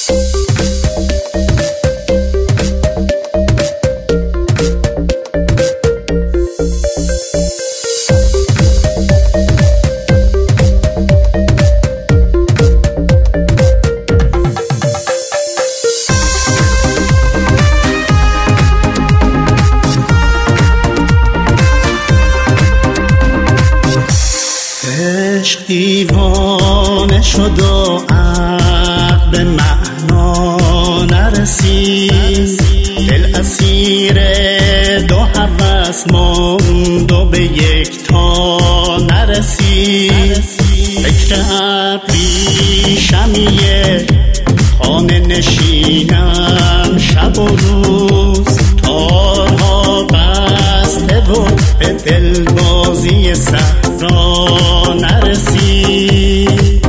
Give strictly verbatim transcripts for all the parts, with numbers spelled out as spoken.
دیوانه شد و عقل به معنا نرسید، دل اسیر دو هوس ماند و به یک تا نرسید. فکر ابریشمیه خانه نشینم شب و روز، تارها بسته و به دلبازی صحرا نرسید.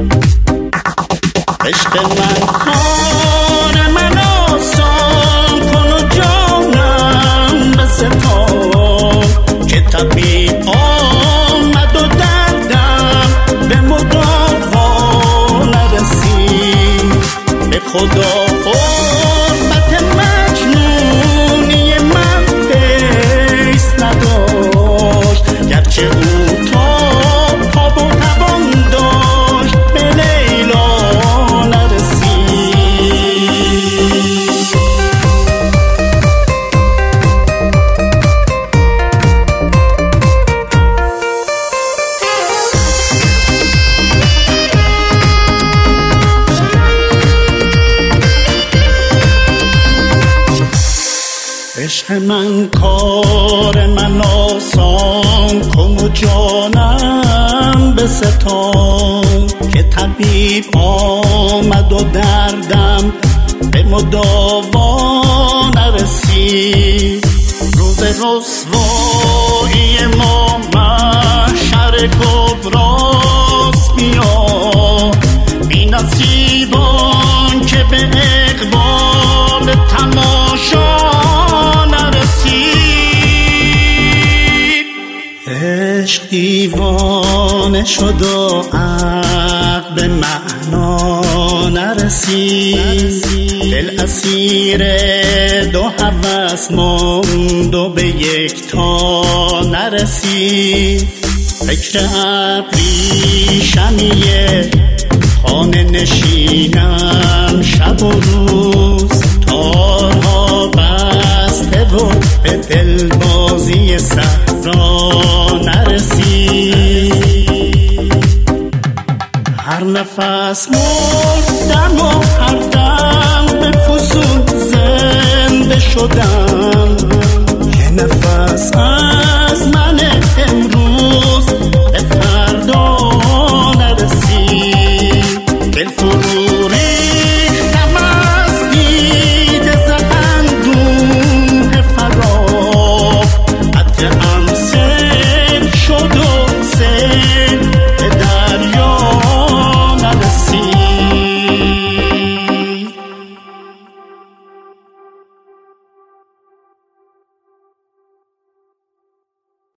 عشق من کار من آسان کن و جانم بستان، که طبیب آمد و دردم به مداوا نرسید. به خدا قربت مجنونی من بیس نداشت، گرچه او تا پا و توان داشت به لیلا نرسید. عشق من کار من آسان کن و جانم بستان، که طبیب آمد و دردم به مداوا نرسید. روز رسوایی ما محشر کبراست، بیا بی نصیبان که به اقبال تماشا نرسید. عشق دیوانه شد و عقل به معنا نرسید، دل اسیر دو هوس ماند و به یک تا نرسید. فکر ابریشمیه خانه نشینم شب و روز، تارها بسته و به دلبازی صحرا نرسید. هر نفس مردم و هر دم به فسون زنده شدم، یه نفس از من